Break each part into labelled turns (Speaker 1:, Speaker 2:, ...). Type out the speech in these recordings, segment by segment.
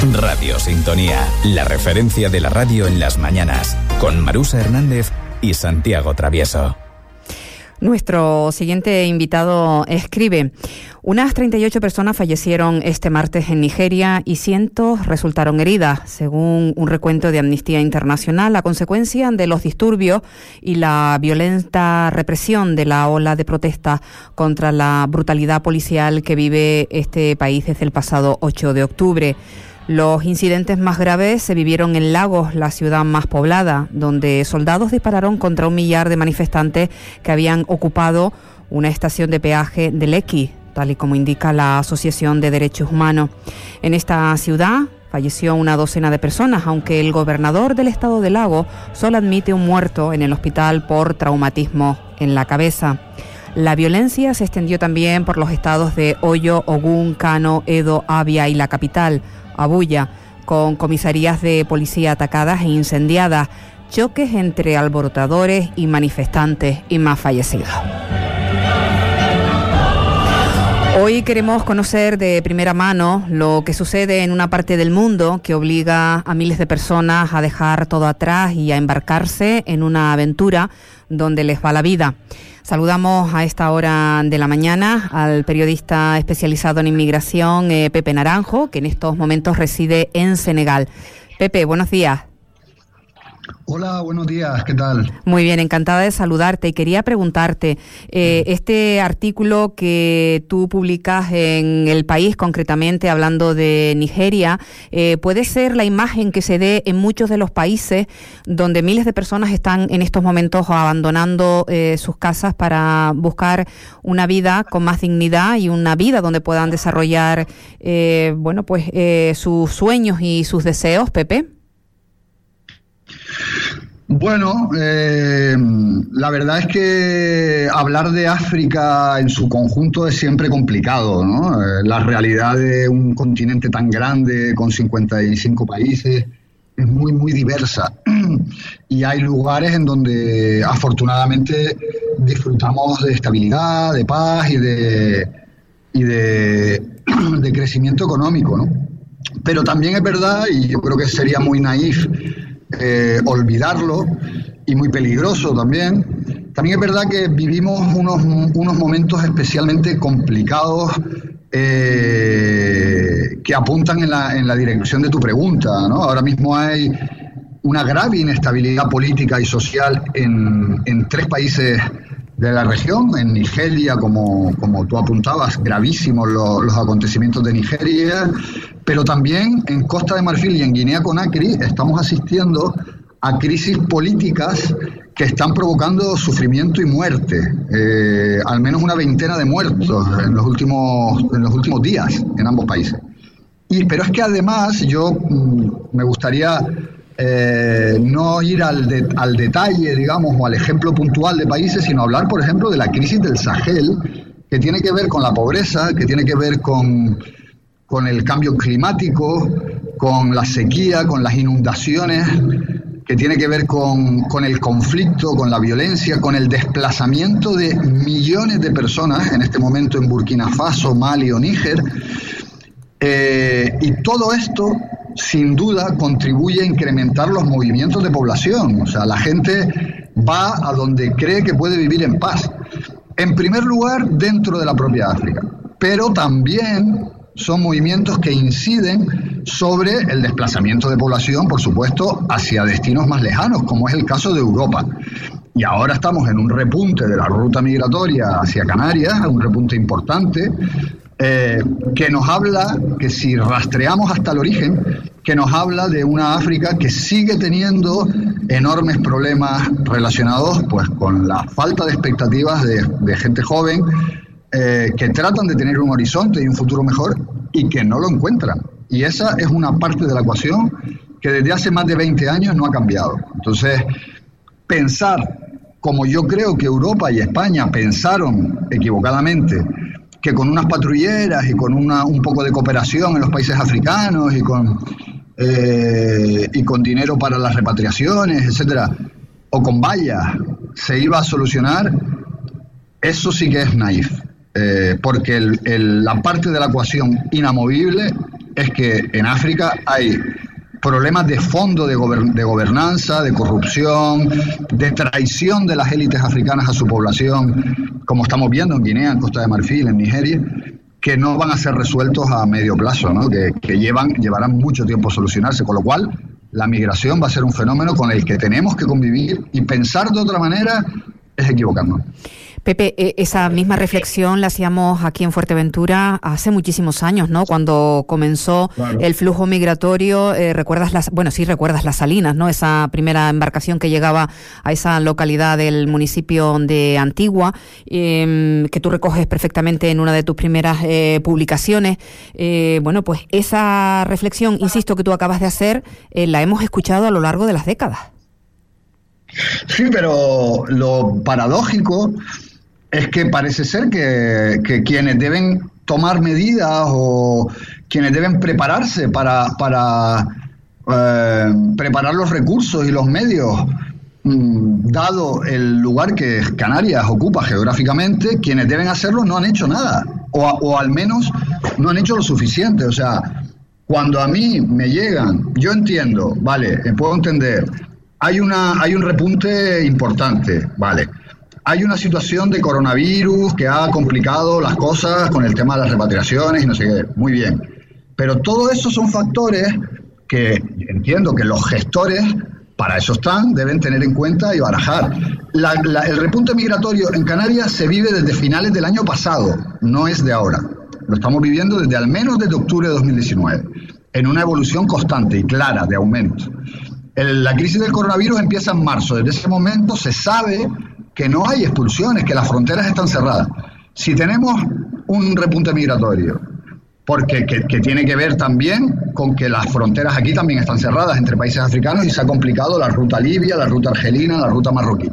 Speaker 1: Radio Sintonía, la referencia de la radio en las mañanas, con Marusa Hernández y Santiago Travieso.
Speaker 2: Nuestro siguiente invitado escribe: unas 38 personas fallecieron este martes en Nigeria y cientos resultaron heridas, según un recuento de Amnistía Internacional, a consecuencia de los disturbios y la violenta represión de la ola de protesta contra la brutalidad policial que vive este país desde el pasado 8 de octubre. Los incidentes más graves se vivieron en Lagos, la ciudad más poblada, donde soldados dispararon contra 1 millar de manifestantes que habían ocupado una estación de peaje de Lekki, tal y como indica la Asociación de Derechos Humanos. En esta ciudad falleció una docena de personas, aunque el gobernador del estado de Lagos solo admite un muerto en el hospital por traumatismo en la cabeza. La violencia se extendió también por los estados de Oyo, Ogún, Kano, Edo, Abia y la capital, Abuya, con comisarías de policía atacadas e incendiadas, choques entre alborotadores y manifestantes y más fallecidos. Hoy queremos conocer de primera mano lo que sucede en una parte del mundo que obliga a miles de personas a dejar todo atrás y a embarcarse en una aventura donde les va la vida. Saludamos a esta hora de la mañana al periodista especializado en inmigración, Pepe Naranjo, que en estos momentos reside en Senegal. Pepe, buenos días.
Speaker 3: Hola, buenos días, ¿qué tal?
Speaker 2: Muy bien, encantada de saludarte. Y quería preguntarte, este artículo que tú publicas en El País, concretamente hablando de Nigeria, ¿puede ser la imagen que se dé en muchos de los países donde miles de personas están en estos momentos abandonando sus casas para buscar una vida con más dignidad y una vida donde puedan desarrollar sus sueños y sus deseos, Pepe?
Speaker 3: Bueno, la verdad es que hablar de África en su conjunto es siempre complicado, ¿no? La realidad de un continente tan grande, con 55 países, es muy, muy diversa. Y hay lugares en donde afortunadamente disfrutamos de estabilidad, de paz y de crecimiento económico, ¿no? Pero también es verdad, y yo creo que sería muy naif olvidarlo, y muy peligroso también. También es verdad que vivimos unos momentos especialmente complicados que apuntan en la dirección de tu pregunta, ¿no? Ahora mismo hay una grave inestabilidad política y social en 3 países de la región. En Nigeria, como tú apuntabas, gravísimos los acontecimientos de Nigeria, pero también en Costa de Marfil y en Guinea-Conakry estamos asistiendo a crisis políticas que están provocando sufrimiento y muerte, al menos una veintena de muertos en los últimos días en ambos países. Pero es que además yo me gustaría no ir al detalle, digamos, o al ejemplo puntual de países, sino hablar, por ejemplo, de la crisis del Sahel, que tiene que ver con la pobreza, que tiene que ver con el cambio climático, con la sequía, con las inundaciones, que tiene que ver con el conflicto, con la violencia, con el desplazamiento de millones de personas en este momento en Burkina Faso, Mali o Níger. Y todo esto, sin duda, contribuye a incrementar los movimientos de población. O sea, la gente va a donde cree que puede vivir en paz. En primer lugar, dentro de la propia África. Pero también son movimientos que inciden sobre el desplazamiento de población, por supuesto, hacia destinos más lejanos, como es el caso de Europa. Y ahora estamos en un repunte de la ruta migratoria hacia Canarias, un repunte importante, que nos habla, que si rastreamos hasta el origen, que nos habla de una África que sigue teniendo enormes problemas relacionados pues con la falta de expectativas de gente joven, que tratan de tener un horizonte y un futuro mejor y que no lo encuentran. Y esa es una parte de la ecuación que desde hace más de 20 años no ha cambiado. Entonces, pensar, como yo creo que Europa y España pensaron equivocadamente, que con unas patrulleras y con un poco de cooperación en los países africanos y con dinero para las repatriaciones, etcétera, o con vallas, se iba a solucionar, eso sí que es naif. Porque la parte de la ecuación inamovible es que en África hay problemas de fondo de gobernanza, de corrupción, de traición de las élites africanas a su población, como estamos viendo en Guinea, en Costa de Marfil, en Nigeria, que no van a ser resueltos a medio plazo, ¿no? que llevarán mucho tiempo solucionarse, con lo cual la migración va a ser un fenómeno con el que tenemos que convivir, y pensar de otra manera es equivocarnos.
Speaker 2: Pepe, esa misma reflexión la hacíamos aquí en Fuerteventura hace muchísimos años, ¿no? Cuando comenzó el flujo migratorio, recuerdas las Salinas, ¿no? Esa primera embarcación que llegaba a esa localidad del municipio de Antigua, que tú recoges perfectamente en una de tus primeras publicaciones. Pues esa reflexión, insisto, que tú acabas de hacer, la hemos escuchado a lo largo de las décadas.
Speaker 3: Sí, pero lo paradójico es que parece ser que quienes deben tomar medidas o quienes deben prepararse para preparar los recursos y los medios, dado el lugar que Canarias ocupa geográficamente, quienes deben hacerlo no han hecho nada, o al menos no han hecho lo suficiente. O sea, cuando a mí me llegan, yo entiendo, vale, puedo entender, hay un repunte importante, vale. Hay una situación de coronavirus que ha complicado las cosas con el tema de las repatriaciones y no sé qué. Muy bien. Pero todo eso son factores que entiendo que los gestores, para eso están, deben tener en cuenta y barajar. El repunte migratorio en Canarias se vive desde finales del año pasado, no es de ahora. Lo estamos viviendo desde al menos desde octubre de 2019, en una evolución constante y clara de aumento. La crisis del coronavirus empieza en marzo. Desde ese momento se sabe que no hay expulsiones, que las fronteras están cerradas. Si tenemos un repunte migratorio, porque que tiene que ver también con que las fronteras aquí también están cerradas entre países africanos y se ha complicado la ruta libia, la ruta argelina, la ruta marroquí.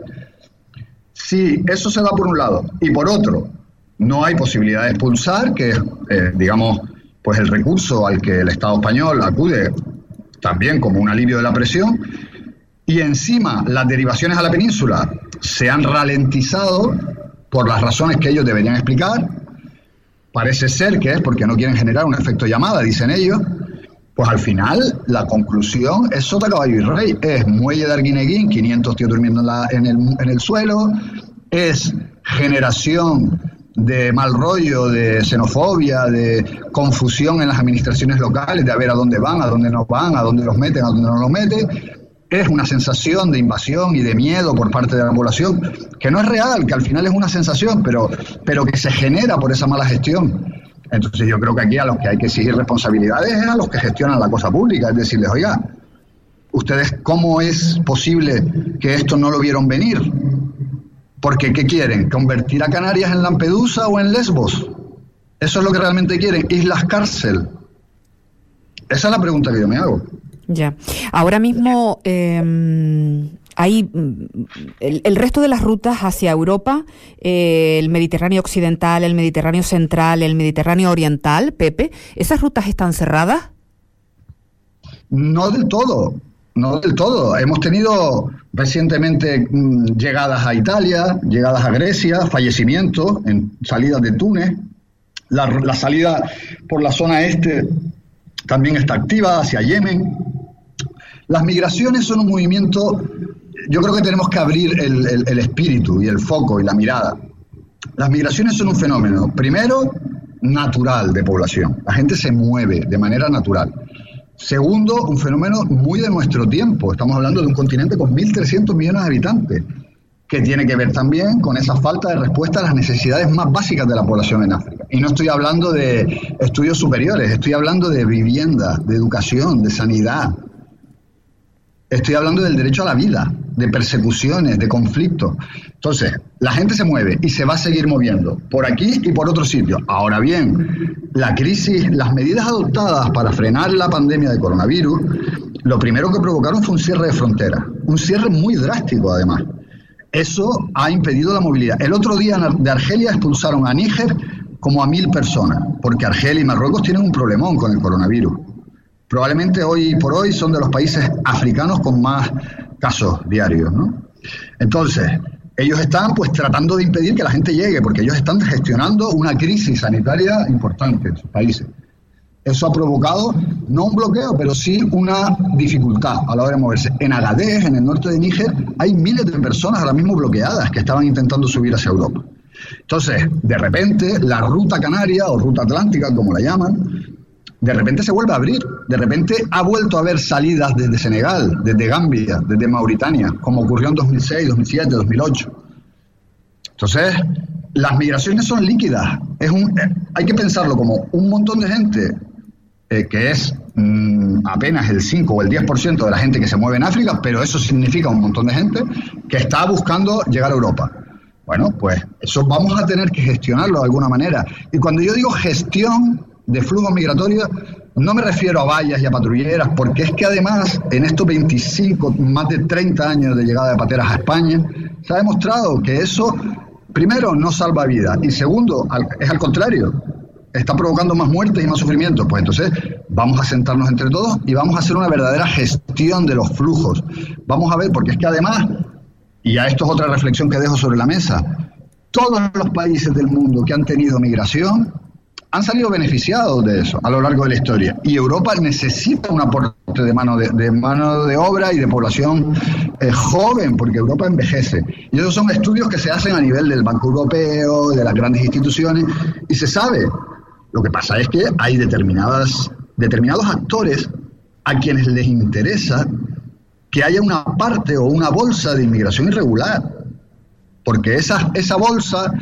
Speaker 3: Si eso se da por un lado, y por otro, no hay posibilidad de expulsar, que es, pues el recurso al que el Estado español acude también como un alivio de la presión, y encima las derivaciones a la península se han ralentizado por las razones que ellos deberían explicar, parece ser que es porque no quieren generar un efecto llamada, dicen ellos, pues al final la conclusión es sota, caballo y rey, es muelle de Arguineguín, 500 tíos durmiendo en el suelo, es generación de mal rollo, de xenofobia, de confusión en las administraciones locales, de a ver a dónde van, a dónde no van, a dónde los meten, a dónde no los meten. Es una sensación de invasión y de miedo por parte de la población, que no es real, que al final es una sensación, pero que se genera por esa mala gestión. Entonces yo creo que aquí a los que hay que exigir responsabilidades es a los que gestionan la cosa pública, es decirles, oiga, ¿ustedes cómo es posible que esto no lo vieron venir? Porque ¿qué quieren? ¿Convertir a Canarias en Lampedusa o en Lesbos? Eso es lo que realmente quieren, islas cárcel. Esa es la pregunta que yo me hago.
Speaker 2: Ya. Ahora mismo hay el resto de las rutas hacia Europa, el Mediterráneo occidental, el Mediterráneo central, el Mediterráneo oriental, Pepe, ¿esas rutas están cerradas?
Speaker 3: No del todo. No del todo. Hemos tenido recientemente llegadas a Italia, llegadas a Grecia, fallecimientos en salidas de Túnez. La salida por la zona este también está activa hacia Yemen. Las migraciones son un movimiento, yo creo que tenemos que abrir el espíritu y el foco y la mirada. Las migraciones son un fenómeno, primero, natural de población. La gente se mueve de manera natural. Segundo, un fenómeno muy de nuestro tiempo. Estamos hablando de un continente con 1.300 millones de habitantes, que tiene que ver también con esa falta de respuesta a las necesidades más básicas de la población en África. Y no estoy hablando de estudios superiores, estoy hablando de vivienda, de educación, de sanidad. Estoy hablando del derecho a la vida, de persecuciones, de conflictos. Entonces, la gente se mueve y se va a seguir moviendo por aquí y por otros sitios. Ahora bien, la crisis, las medidas adoptadas para frenar la pandemia de coronavirus, lo primero que provocaron fue un cierre de fronteras, un cierre muy drástico además. Eso ha impedido la movilidad. El otro día de Argelia expulsaron a Níger como a 1.000 personas, porque Argelia y Marruecos tienen un problemón con el coronavirus. Probablemente hoy por hoy son de los países africanos con más casos diarios, ¿no? Entonces, ellos están pues tratando de impedir que la gente llegue, porque ellos están gestionando una crisis sanitaria importante en sus países. Eso ha provocado no un bloqueo, pero sí una dificultad a la hora de moverse. En Agadez, en el norte de Níger, hay miles de personas ahora mismo bloqueadas que estaban intentando subir hacia Europa. Entonces, de repente, la ruta canaria o ruta atlántica, como la llaman, de repente se vuelve a abrir. De repente ha vuelto a haber salidas desde Senegal, desde Gambia, desde Mauritania, como ocurrió en 2006, 2007, 2008. Entonces, las migraciones son líquidas. Hay que pensarlo como un montón de gente, que es apenas el 5 o el 10% de la gente que se mueve en África, pero eso significa un montón de gente que está buscando llegar a Europa. Bueno, pues eso vamos a tener que gestionarlo de alguna manera. Y cuando yo digo gestión de flujos migratorios, no me refiero a vallas y a patrulleras, porque es que además en estos 25, más de 30 años de llegada de pateras a España, se ha demostrado que eso, primero, no salva vidas, y segundo, es al contrario, está provocando más muertes y más sufrimientos. Pues entonces vamos a sentarnos entre todos y vamos a hacer una verdadera gestión de los flujos. Vamos a ver, porque es que además, y a esto es otra reflexión que dejo sobre la mesa, todos los países del mundo que han tenido migración han salido beneficiados de eso a lo largo de la historia. Y Europa necesita un aporte de mano de obra y de población joven, porque Europa envejece. Y esos son estudios que se hacen a nivel del Banco Europeo, de las grandes instituciones, y se sabe. Lo que pasa es que hay determinados actores a quienes les interesa que haya una parte o una bolsa de inmigración irregular, porque esa bolsa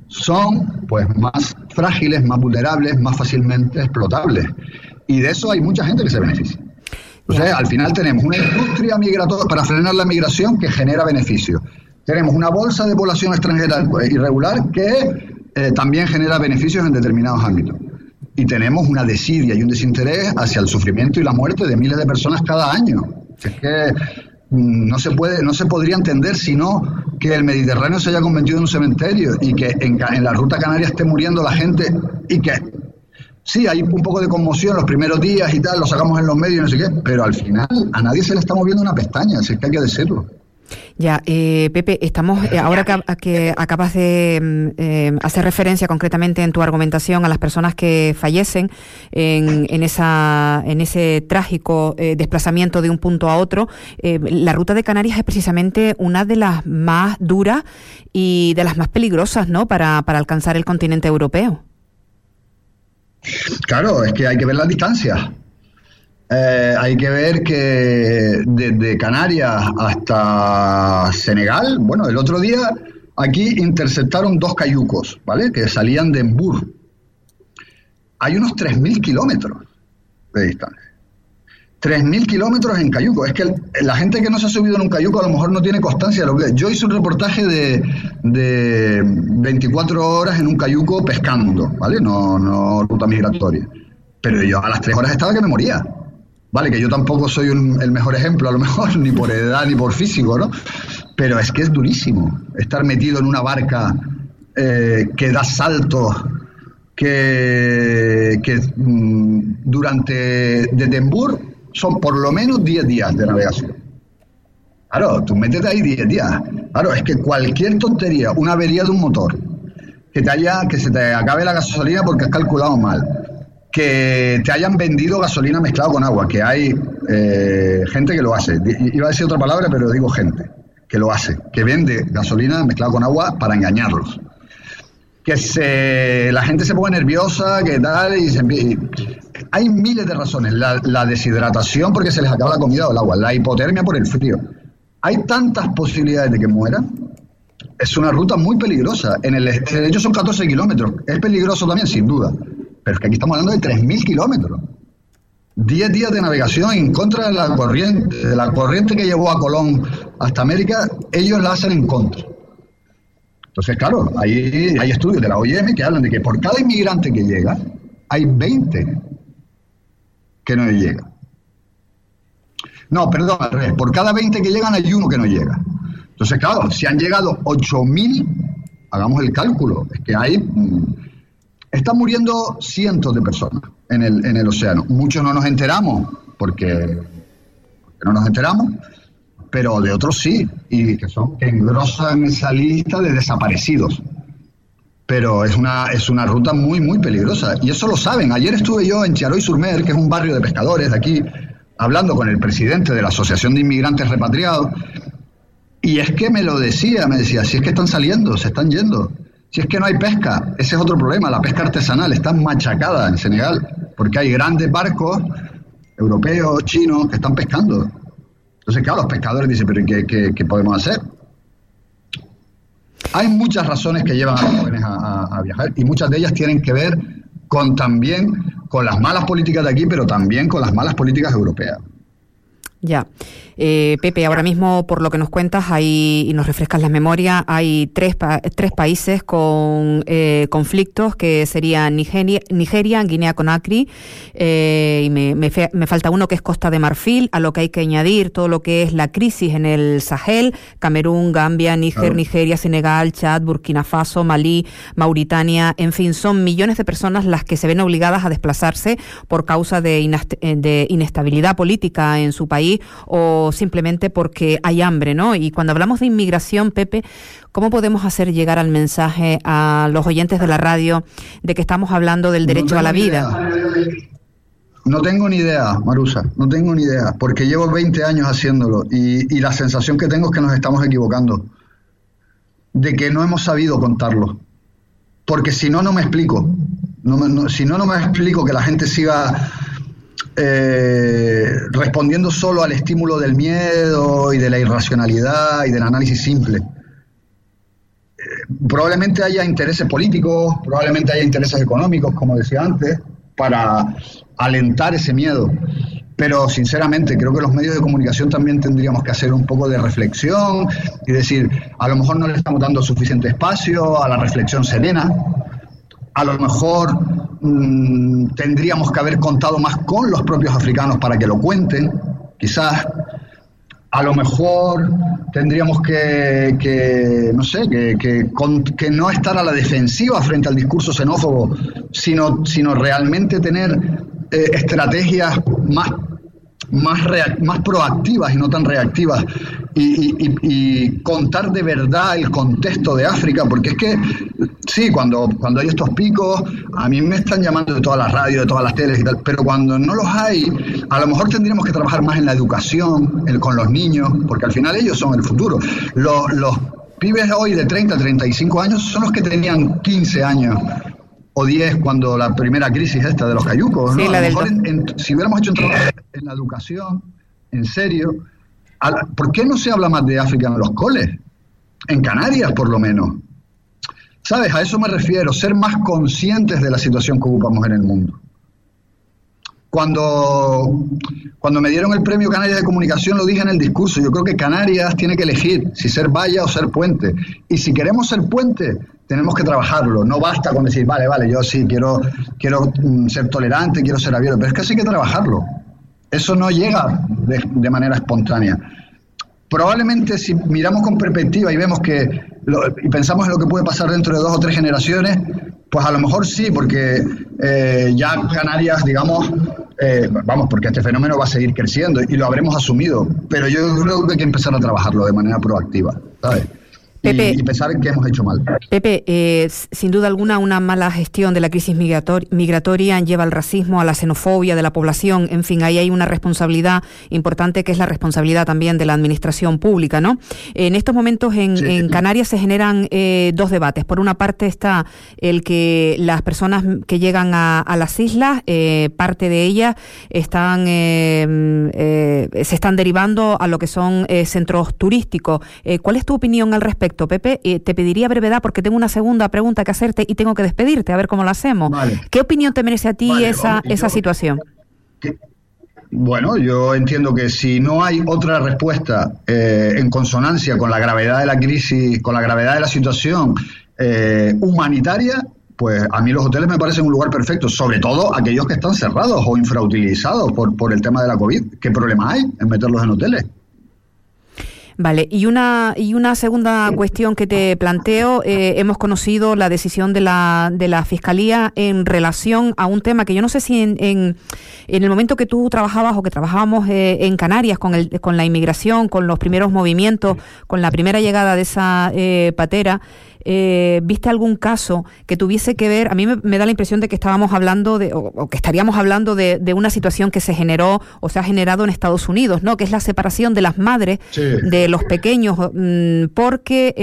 Speaker 3: son pues más frágiles, más vulnerables, más fácilmente explotables. Y de eso hay mucha gente que se beneficia. O sea, al final tenemos una industria migratoria para frenar la migración que genera beneficios. Tenemos una bolsa de población extranjera irregular que también genera beneficios en determinados ámbitos. Y tenemos una desidia y un desinterés hacia el sufrimiento y la muerte de miles de personas cada año. Es que no se podría entender sino que el Mediterráneo se haya convertido en un cementerio y que en la ruta canaria esté muriendo la gente, y que sí, hay un poco de conmoción los primeros días y tal, lo sacamos en los medios y no sé qué, pero al final a nadie se le está moviendo una pestaña, así que hay que decirlo.
Speaker 2: Ya, Pepe, estamos ahora que acabas de hacer referencia concretamente en tu argumentación a las personas que fallecen en ese trágico desplazamiento de un punto a otro. La ruta de Canarias es precisamente una de las más duras y de las más peligrosas, ¿no?, para alcanzar el continente europeo.
Speaker 3: Claro, es que hay que ver las distancias. Hay que ver que desde Canarias hasta Senegal, bueno, el otro día aquí interceptaron 2 cayucos, ¿vale?, que salían de Embur. Hay unos 3.000 kilómetros de distancia. 3.000 kilómetros en cayuco. Es que la gente que no se ha subido en un cayuco a lo mejor no tiene constancia de lo que es. Yo hice un reportaje de 24 horas en un cayuco pescando, ¿vale? No ruta migratoria. Pero yo a las 3 horas estaba que me moría. Vale, que yo tampoco soy el mejor ejemplo, a lo mejor, ni por edad ni por físico, ¿no? Pero es que es durísimo estar metido en una barca que da saltos, que desde Embur son por lo menos 10 días de navegación. Claro, tú métete ahí 10 días. Claro, es que cualquier tontería, una avería de un motor, que se te acabe la gasolina porque has calculado mal, que te hayan vendido gasolina mezclada con agua, que hay gente que lo hace. Iba a decir otra palabra, pero digo gente que lo hace, que vende gasolina mezclada con agua para engañarlos. Que la gente se ponga nerviosa, que tal, y hay miles de razones. La deshidratación porque se les acaba la comida o el agua, la hipotermia por el frío. Hay tantas posibilidades de que mueran. Es una ruta muy peligrosa. De hecho son 14 kilómetros. Es peligroso también, sin duda. Pero es que aquí estamos hablando de 3.000 kilómetros. 10 días de navegación en contra de la corriente que llevó a Colón hasta América, ellos la hacen en contra. Entonces, claro, hay estudios de la OIM que hablan de que por cada inmigrante que llega, hay 20 que no llegan. No, perdón, al revés. Por cada 20 que llegan, hay uno que no llega. Entonces, claro, si han llegado 8.000, hagamos el cálculo, es que están muriendo cientos de personas en el océano. Muchos no nos enteramos porque no nos enteramos, pero de otros sí, y que engrosan esa lista de desaparecidos. pero es una ruta muy, muy peligrosa. Y eso lo saben. Ayer estuve yo en Chiaroy-sur-Mer, que es un barrio de pescadores de aquí, hablando con el presidente de la Asociación de Inmigrantes Repatriados, y es que me decía, si es que están saliendo, se están yendo, si es que no hay pesca, ese es otro problema, la pesca artesanal está machacada en Senegal, porque hay grandes barcos europeos, chinos, que están pescando. Entonces, claro, los pescadores dicen, pero ¿qué podemos hacer? Hay muchas razones que llevan a los jóvenes a viajar, y muchas de ellas tienen que ver también con las malas políticas de aquí, pero también con las malas políticas europeas.
Speaker 2: Ya. Pepe, ahora mismo, por lo que nos cuentas y nos refrescas la memoria, hay tres países con conflictos, que serían Nigeria, Guinea-Conakry, y me falta uno, que es Costa de Marfil, a lo que hay que añadir todo lo que es la crisis en el Sahel: Camerún, Gambia, Níger, Nigeria, Senegal, Chad, Burkina Faso, Malí, Mauritania. En fin, son millones de personas las que se ven obligadas a desplazarse por causa de inestabilidad política en su país, o simplemente porque hay hambre, ¿no? Y cuando hablamos de inmigración, Pepe, ¿cómo podemos hacer llegar al mensaje a los oyentes de la radio de que estamos hablando del derecho a la vida?
Speaker 3: No tengo ni idea, Marusa, no tengo ni idea, porque llevo 20 años haciéndolo, y la sensación que tengo es que nos estamos equivocando, de que no hemos sabido contarlo, porque si no, no me explico. Si no me explico que la gente siga respondiendo solo al estímulo del miedo y de la irracionalidad y del análisis simple. Probablemente haya intereses políticos, probablemente haya intereses económicos, como decía antes, para alentar ese miedo. Pero sinceramente creo que los medios de comunicación también tendríamos que hacer un poco de reflexión y decir, a lo mejor no le estamos dando suficiente espacio a la reflexión serena. A lo mejor tendríamos que haber contado más con los propios africanos para que lo cuenten, quizás. A lo mejor tendríamos que no estar a la defensiva frente al discurso xenófobo, sino realmente tener estrategias más proactivas y no tan reactivas, y contar de verdad el contexto de África, porque es que sí, cuando hay estos picos, a mí me están llamando de todas las radios, de todas las teles y tal, pero cuando no los hay, a lo mejor tendríamos que trabajar más en la educación, con los niños, porque al final ellos son el futuro. Los pibes hoy de 30 a 35 años son los que tenían 15 años o 10 cuando la primera crisis esta de los cayucos, ¿no? Sí, a lo mejor si hubiéramos hecho un trabajo en la educación, en serio, ¿por qué no se habla más de África en los coles? En Canarias, por lo menos. ¿Sabes? A eso me refiero, ser más conscientes de la situación que ocupamos en el mundo. Cuando me dieron el premio Canarias de Comunicación, lo dije en el discurso, yo creo que Canarias tiene que elegir si ser valla o ser puente. Y si queremos ser puente, tenemos que trabajarlo. No basta con decir, vale, yo sí quiero ser tolerante, quiero ser abierto, pero es que eso hay que trabajarlo. Eso no llega de manera espontánea. Probablemente si miramos con perspectiva y vemos y pensamos en lo que puede pasar dentro de 2 o 3 generaciones, pues a lo mejor sí, porque ya Canarias, digamos, porque este fenómeno va a seguir creciendo y lo habremos asumido, pero yo creo que hay que empezar a trabajarlo de manera proactiva, ¿sabes? Pepe, y pensar que hemos hecho mal.
Speaker 2: Pepe, sin duda alguna, una mala gestión de la crisis migratoria lleva al racismo, a la xenofobia de la población. En fin, ahí hay una responsabilidad importante, que es la responsabilidad también de la administración pública, ¿no? En estos momentos en Canarias se generan 2 debates. Por una parte está el que las personas que llegan a las islas, parte de ellas se están derivando a lo que son centros turísticos. ¿Cuál es tu opinión al respecto, Pepe? Te pediría brevedad porque tengo una segunda pregunta que hacerte y tengo que despedirte, a ver cómo lo hacemos. Vale. ¿Qué opinión te merece a ti esa situación?
Speaker 3: Bueno, yo entiendo que si no hay otra respuesta en consonancia con la gravedad de la crisis, con la gravedad de la situación humanitaria, pues a mí los hoteles me parecen un lugar perfecto, sobre todo aquellos que están cerrados o infrautilizados por el tema de la COVID. ¿Qué problema hay en meterlos en hoteles?
Speaker 2: Vale, y una segunda cuestión que te planteo, hemos conocido la decisión de la Fiscalía en relación a un tema que yo no sé si en el momento que tú trabajabas o que trabajábamos en Canarias con la inmigración, con los primeros movimientos, con la primera llegada de esa patera, ¿viste algún caso que tuviese que ver? A mí me da la impresión de que estábamos hablando o que estaríamos hablando de una situación que se generó o se ha generado en Estados Unidos, ¿no? Que es la separación de las madres de los pequeños, porque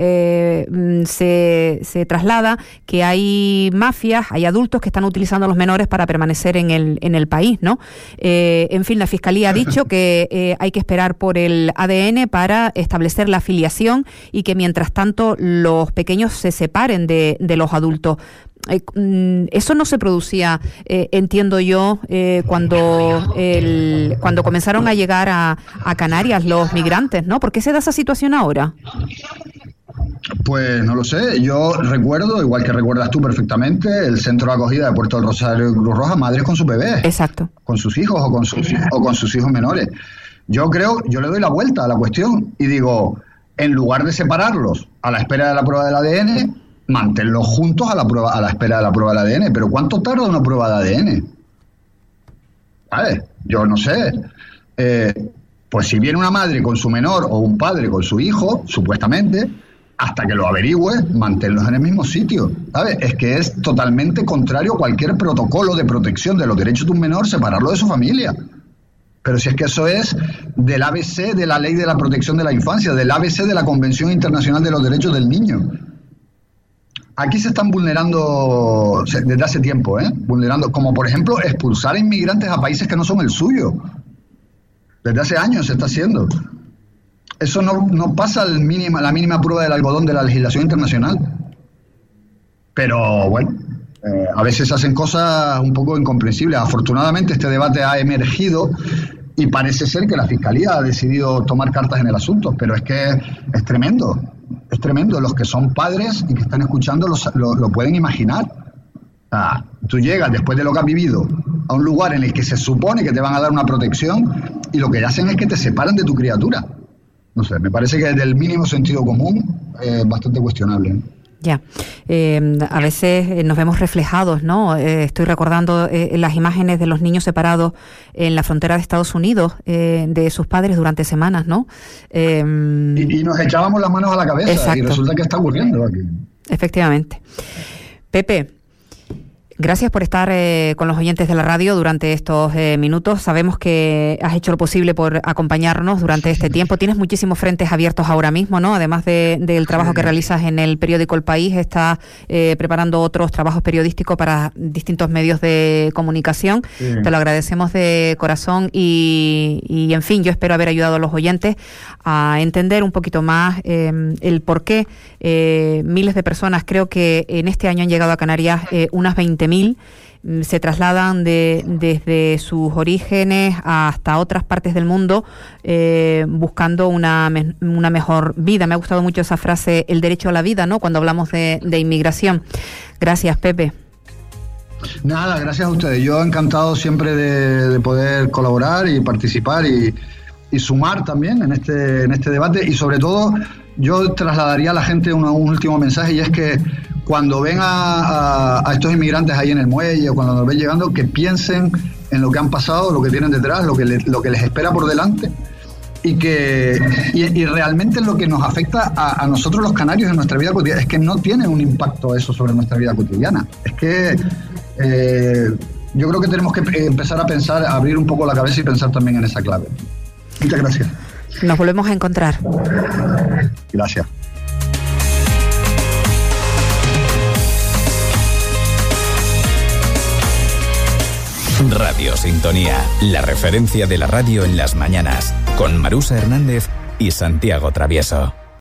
Speaker 2: se traslada que hay mafias, hay adultos que están utilizando a los menores para permanecer en el país, ¿no? En fin, la Fiscalía ha dicho que hay que esperar por el ADN para establecer la filiación y que mientras tanto los pequeños se separen de los adultos. Eso no se producía, entiendo yo, cuando comenzaron a llegar a Canarias los migrantes, ¿no? ¿Por qué se da esa situación ahora?
Speaker 3: Pues no lo sé, yo recuerdo, igual que recuerdas tú perfectamente, el centro de acogida de Puerto del Rosario y Cruz Roja, madres con sus bebés.
Speaker 2: Exacto. Con
Speaker 3: sus hijos o con sus hijos menores. Yo le doy la vuelta a la cuestión y digo, en lugar de separarlos a la espera de la prueba del ADN, manténlos juntos a la espera de la prueba del ADN. Pero ¿cuánto tarda una prueba de ADN? ¿Vale? Yo no sé. Pues si viene una madre con su menor o un padre con su hijo, supuestamente, hasta que lo averigüe, manténlos en el mismo sitio, ¿sabes? Es que es totalmente contrario a cualquier protocolo de protección de los derechos de un menor, separarlo de su familia. Pero si es que eso es del ABC de la Ley de la Protección de la Infancia, del ABC de la Convención Internacional de los Derechos del Niño. Aquí se están vulnerando desde hace tiempo, vulnerando, como por ejemplo expulsar a inmigrantes a países que no son el suyo. Desde hace años se está haciendo. Eso no pasa la mínima prueba del algodón de la legislación internacional. Pero bueno, a veces hacen cosas un poco incomprensibles. Afortunadamente este debate ha emergido y parece ser que la Fiscalía ha decidido tomar cartas en el asunto, pero es que es tremendo. Es tremendo. Los que son padres y que están escuchando lo pueden imaginar. O sea, tú llegas después de lo que has vivido a un lugar en el que se supone que te van a dar una protección y lo que hacen es que te separan de tu criatura. No sé, me parece que desde el mínimo sentido común es bastante cuestionable, ¿no?
Speaker 2: Ya, a veces nos vemos reflejados, ¿no? Estoy recordando las imágenes de los niños separados en la frontera de Estados Unidos de sus padres durante semanas, ¿no?
Speaker 3: Y nos echábamos las manos a la cabeza. Exacto. Y resulta que está ocurriendo aquí.
Speaker 2: Efectivamente. Pepe, gracias por estar con los oyentes de la radio durante estos minutos. Sabemos que has hecho lo posible por acompañarnos durante este tiempo. Tienes muchísimos frentes abiertos ahora mismo, ¿no? Además del trabajo que realizas en el periódico El País, estás preparando otros trabajos periodísticos para distintos medios de comunicación. Sí. Te lo agradecemos de corazón y, en fin, yo espero haber ayudado a los oyentes a entender un poquito más el por qué miles de personas, creo que en este año han llegado a Canarias unas 20.000, se trasladan desde sus orígenes hasta otras partes del mundo buscando una mejor vida. Me ha gustado mucho esa frase, el derecho a la vida, ¿no? Cuando hablamos de inmigración. Gracias, Pepe.
Speaker 3: Nada, gracias a ustedes. Yo encantado siempre de poder colaborar y participar y sumar también en este debate, y sobre todo yo trasladaría a la gente un último mensaje, y es que cuando ven a estos inmigrantes ahí en el muelle o cuando nos ven llegando, que piensen en lo que han pasado, lo que tienen detrás, lo que les espera por delante, y realmente lo que nos afecta a nosotros los canarios en nuestra vida cotidiana es que no tiene un impacto eso sobre nuestra vida cotidiana. Es que yo creo que tenemos que empezar a pensar, a abrir un poco la cabeza y pensar también en esa clave. Muchas gracias.
Speaker 2: Nos volvemos a encontrar.
Speaker 3: Gracias.
Speaker 1: Radio Sintonía, la referencia de la radio en las mañanas, con Marusa Hernández y Santiago Travieso.